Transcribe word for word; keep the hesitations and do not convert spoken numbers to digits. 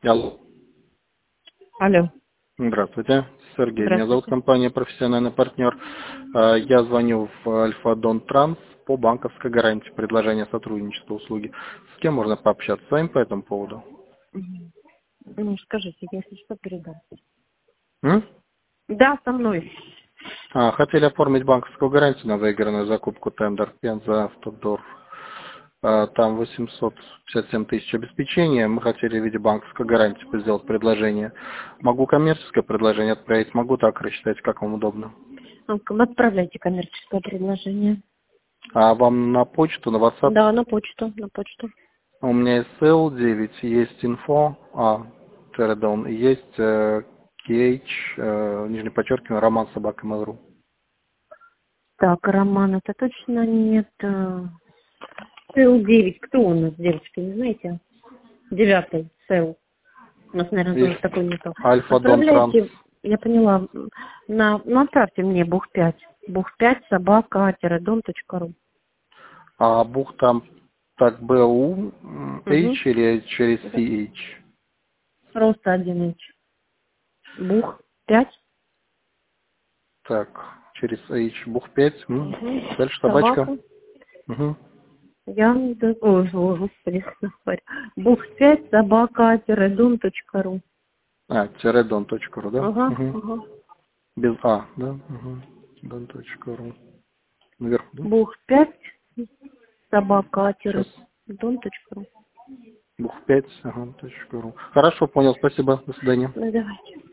Алло. Алло. Здравствуйте, Сергей. Меня зовут Здравствуйте. компания «Профессиональный партнер». А, Я звоню в Альфа-Дон Транс по банковской гарантии предложения сотрудничества услуги. С кем можно пообщаться с вами по этому поводу? Мгм. Ну, скажите, если что, передам. М? Да, со мной. А, хотели оформить банковскую гарантию на выигранную закупку тендер Пенза Автодор. А, Там восемьсот пятьдесят семь тысяч обеспечения. Мы хотели в виде банковской гарантии сделать предложение. Могу коммерческое предложение отправить, могу так рассчитать, как вам удобно. Ну, отправляйте коммерческое предложение. А вам на почту, на WhatsApp? Да, на почту, на почту. У меня есть эл девять, есть инфо, а, Тередон, и есть э, kh, э, нижнее подчеркивание, роман собака mail точка ру. Так, Роман, это точно нет. Сэл девять. Кто у нас, девочки, не знаете? Девятый, Сэл. У нас, наверное, тоже Есть такой нету. Альфа Дон Транс. Отправляйте, я поняла, на, ну, отправьте мне бух пять. бух пять собака тире точка ру. А бух там так БУ, Угу. H или через си эйч? Просто один инч. Бух пять. Так, через H, бух пять, м, Угу. дальше собачка. Собака. Угу. Я, ой, ой, господи, говорю. бух пять собака тире точка ру. А, тередон точка ру, да? Ага, Угу. ага. Без А, да? Угу. Дон точка ру. Наверху, да? бух пять собака тире Сейчас. точка ру. Бух пять, ага, точка ру. Хорошо, понял, спасибо, до свидания. Ну, давайте.